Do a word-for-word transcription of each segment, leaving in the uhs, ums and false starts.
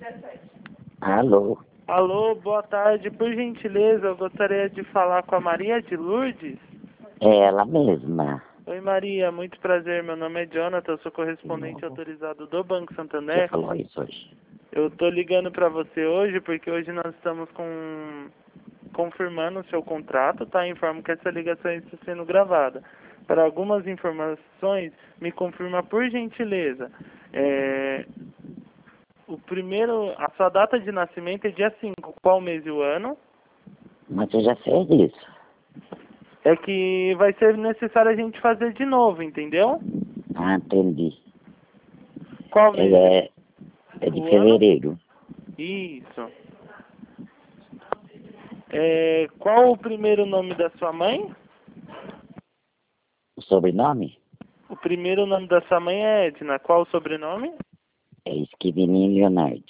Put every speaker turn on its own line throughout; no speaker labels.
Alô,
Alô, boa tarde. Por gentileza, eu gostaria de falar com a Maria de Lourdes.
é ela mesma.
Oi, Maria, muito prazer. Meu nome é Jonathan, eu sou correspondente autorizado do Banco
Você
Santander.
falou isso hoje?
Eu tô ligando para você hoje porque hoje nós estamos com... confirmando o seu contrato, tá? Informo que essa ligação está sendo gravada. Para algumas informações, me confirma por gentileza. É... O primeiro, a sua data de nascimento é dia cinco. Qual mês e o ano?
Mas você já fez isso?
É que vai ser necessário a gente fazer de novo, entendeu?
Ah, entendi.
Qual mês
Ele
e
é, é de
o ano?
fevereiro.
Isso. É, qual o primeiro nome da sua mãe?
O sobrenome?
O primeiro nome da sua mãe é Edna. Qual o sobrenome?
É Esquivininho Leonardo.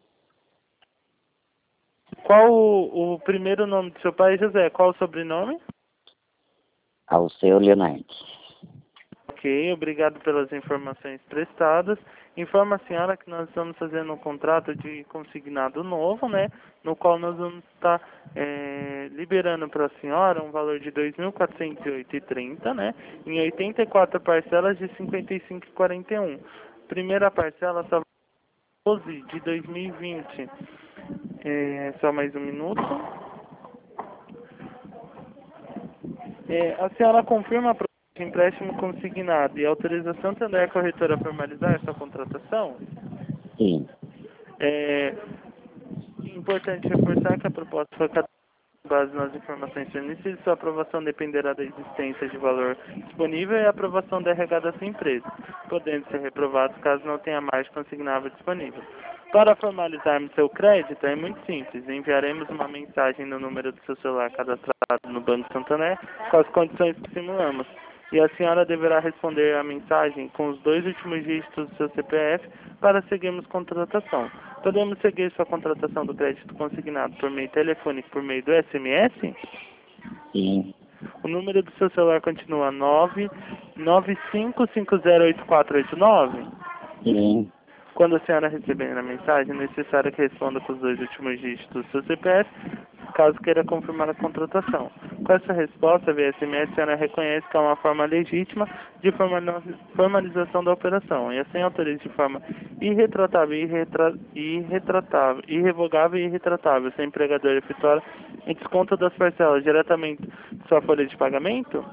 Qual o, o primeiro nome do seu pai, José? Qual o sobrenome?
Alceu Leonardo.
Ok, obrigado pelas informações prestadas. Informa a senhora que nós estamos fazendo um contrato de consignado novo, né? No qual nós vamos estar é, liberando para a senhora um valor de dois mil quatrocentos e oito e trinta, né? Em oitenta e quatro parcelas de cinquenta e cinco e quarenta e um. Primeira parcela só doze de dois mil e vinte. É, só mais um minuto. É, a senhora confirma para o empréstimo consignado e autorização Santander Corretora a formalizar essa contratação?
Sim,
É importante reforçar que a proposta foi com base nas informações fornecidas, sua aprovação dependerá da existência de valor disponível e a aprovação da R H da sua empresa, podendo ser reprovado caso não tenha margem consignável disponível. Para formalizarmos seu crédito, é muito simples. Enviaremos uma mensagem no número do seu celular cadastrado no Banco Santander com as condições que simulamos. E a senhora deverá responder à mensagem com os dois últimos dígitos do seu C P F para seguirmos contratação. Podemos seguir sua contratação do crédito consignado por meio telefônico, por meio do S M S?
sim,
O número do seu celular continua nove nove cinco cinco zero oito quatro oito nove?
sim.
Quando a senhora receber a mensagem, é necessário que responda com os dois últimos dígitos do seu C P F, caso queira confirmar a contratação. Com essa resposta, via S M S, a senhora reconhece que é uma forma legítima de formalização da operação, e assim autoriza de forma irretratável, irretra, irretratável, irrevogável e irretratável, seu empregador efetuar em desconto das parcelas diretamente de sua folha de pagamento.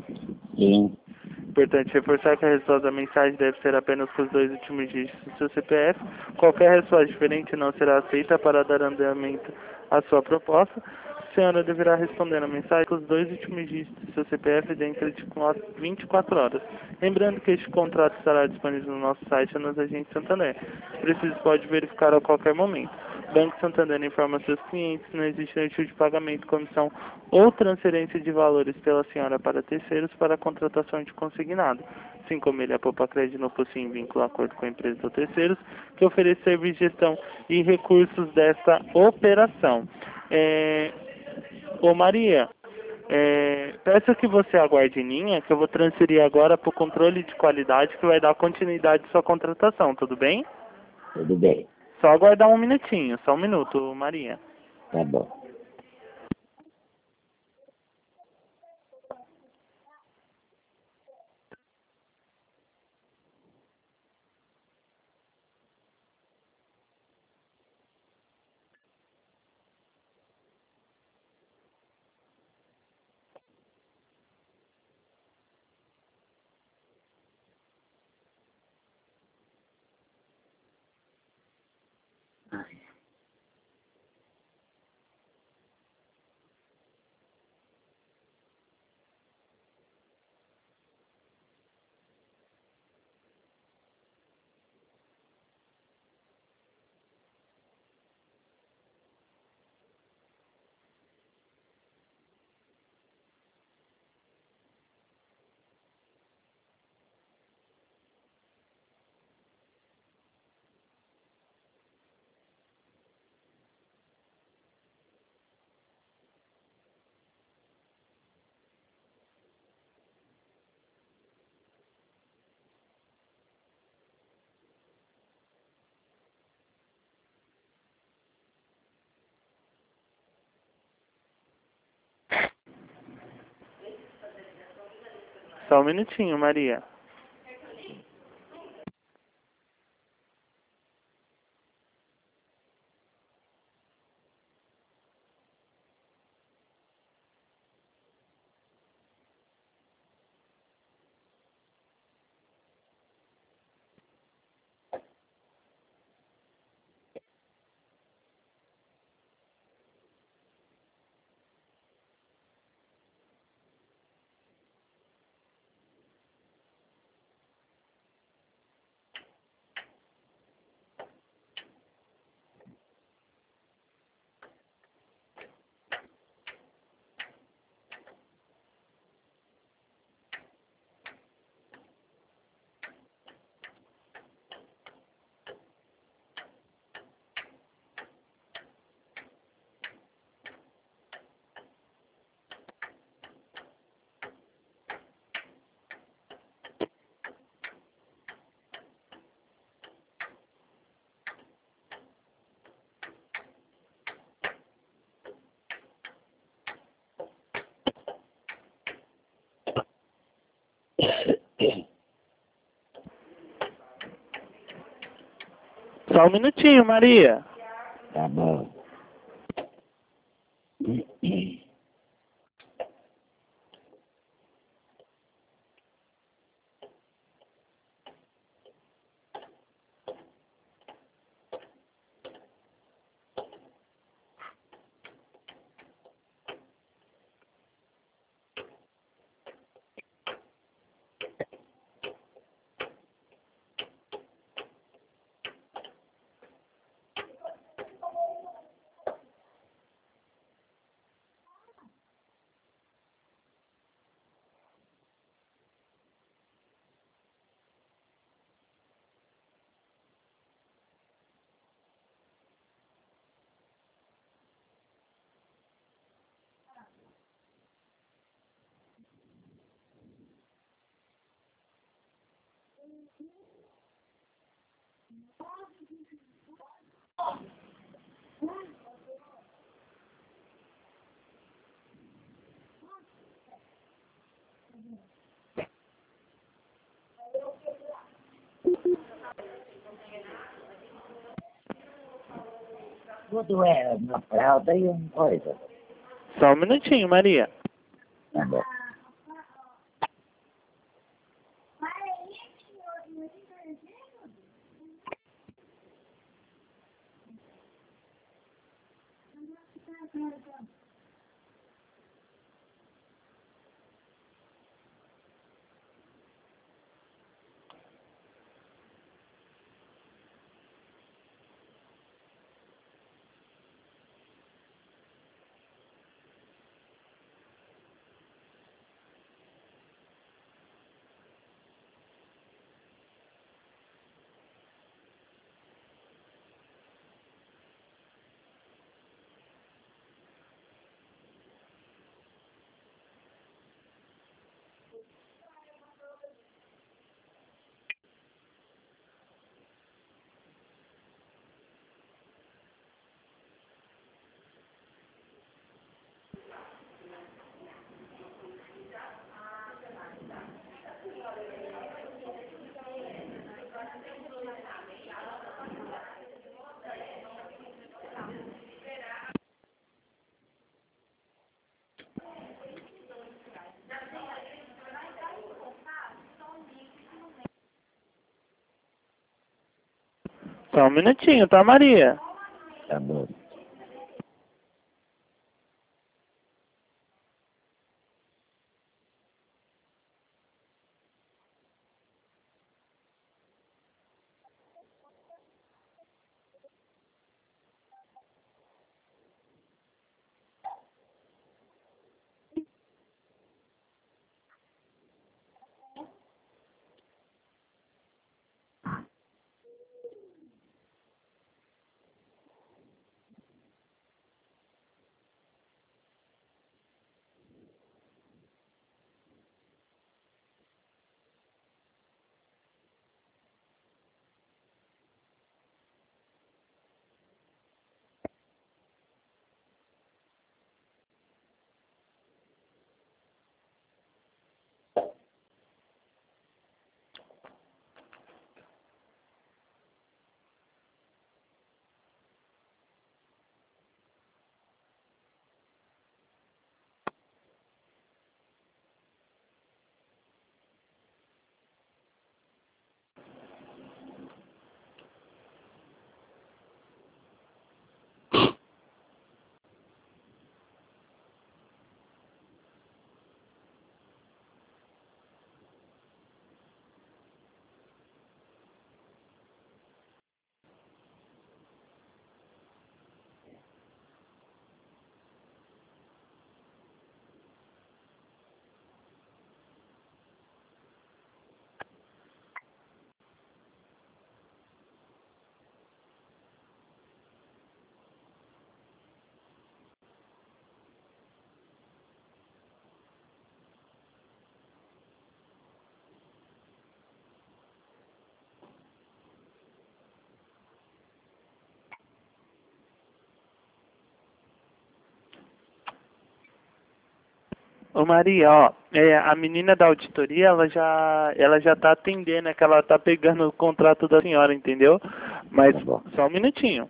Sim,
Importante reforçar que a resposta da mensagem deve ser apenas com os dois últimos dígitos do seu C P F. Qualquer resposta diferente não será aceita para dar andamento à sua proposta. A senhora deverá responder a mensagem com os dois últimos dígitos do seu C P F dentro de vinte e quatro horas. Lembrando que este contrato estará disponível no nosso site ou nas agências Santander. Se preciso, pode verificar a qualquer momento. Banco Santander informa seus clientes que não existe nenhum tipo de pagamento, comissão ou transferência de valores pela senhora para terceiros para a contratação de consignado, assim como ele apopa crédito não possui vínculo a acordo com a empresa ou terceiros que oferece serviço de gestão e recursos desta operação. É... Ô Maria, é... peço que você aguarde em linha, que eu vou transferir agora para o controle de qualidade que vai dar continuidade à sua contratação, tudo bem?
tudo bem.
Só aguardar um minutinho, só um minuto, Maria.
Tá bom.
Só um minutinho, Maria. Só um minutinho, Maria.
Tá bom. Tudo é uma fralda e uma coisa.
Só um minutinho, Maria.
Tá bom.
Só um minutinho, tá, Maria?
Tá bom.
Ô Maria, ó, é, a menina da auditoria, ela já, ela já tá atendendo, é que ela tá pegando o contrato da senhora, entendeu? Mas
Tá bom.
só um minutinho.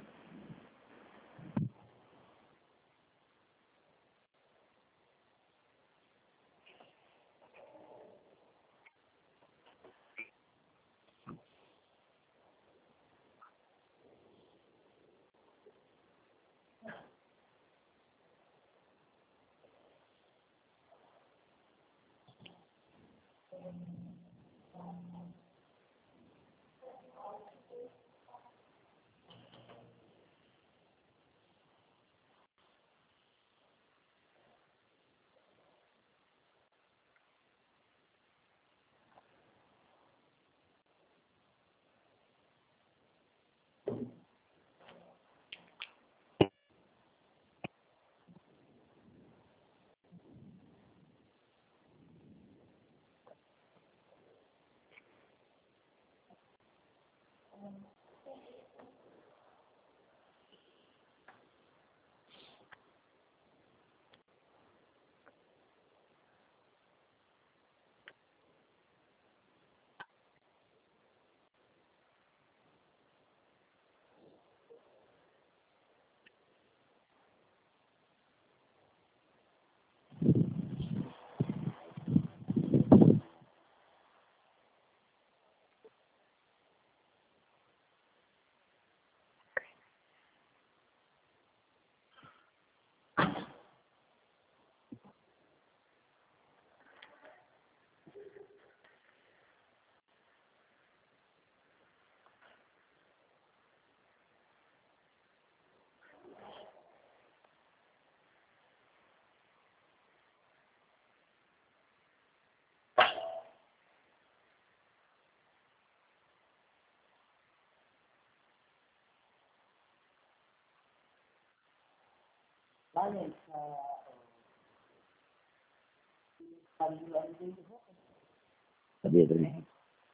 Sabia também?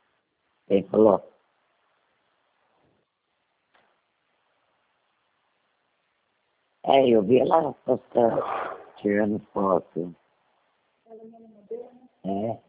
Quem falou? É, eu vi lá postando, tirando foto. É.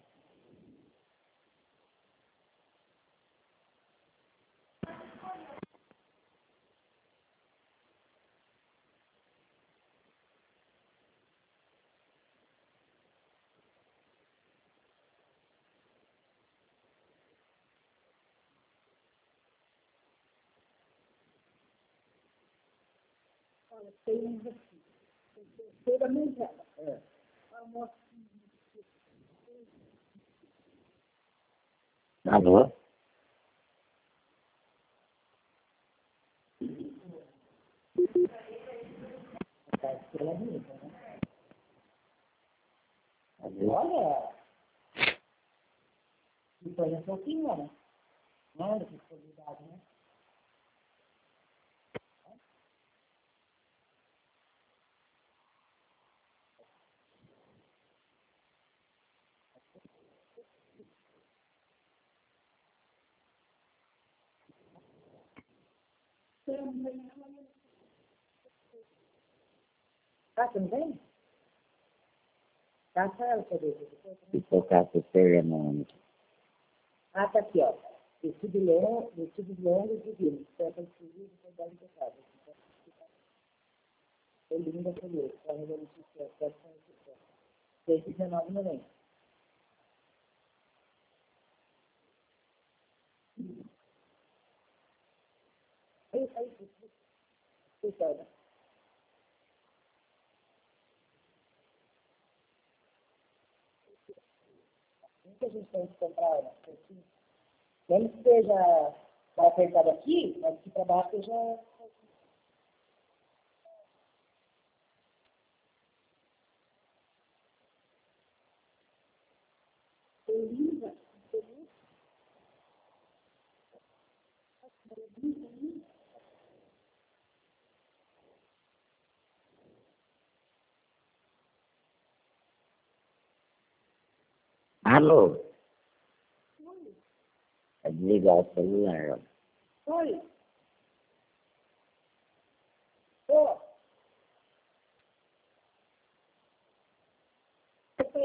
Alô? Alô?
Olha, depois é pouquinho, né? Não, responsabilidade, né? Tá, você não vem? Tá, ela, cadê?
Se tocasse cerimônia.
Ah, tá aqui, ó. Vestido longo, vestido longo e divino. Peça exclusiva e soldado impecável. É linda, feliz. Carregando o sucesso. Peça de sucesso. cento e dezenove e noventa. Aí, aí, cuidado. O que a gente tem que comprar, né? Mesmo que seja apertado aqui, mas aqui para baixo seja. Linda.
Alô? É desligar o celular, ó.
Oi. Ô.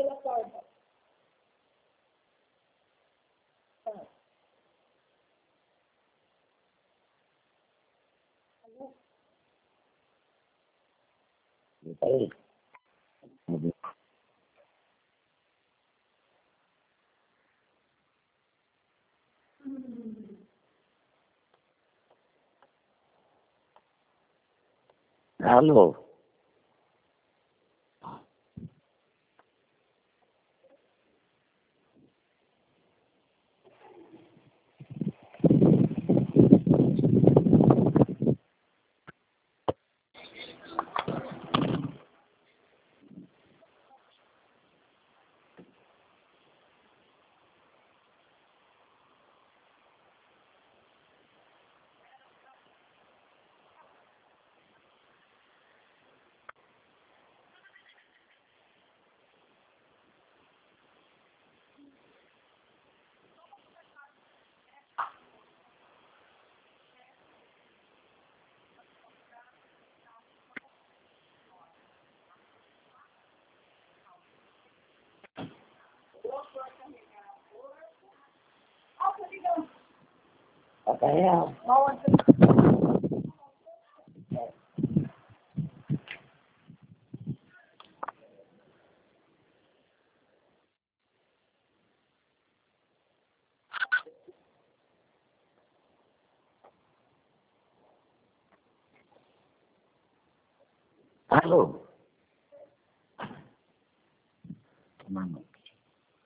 Aí. Alô? Rafael? Alô? Mano.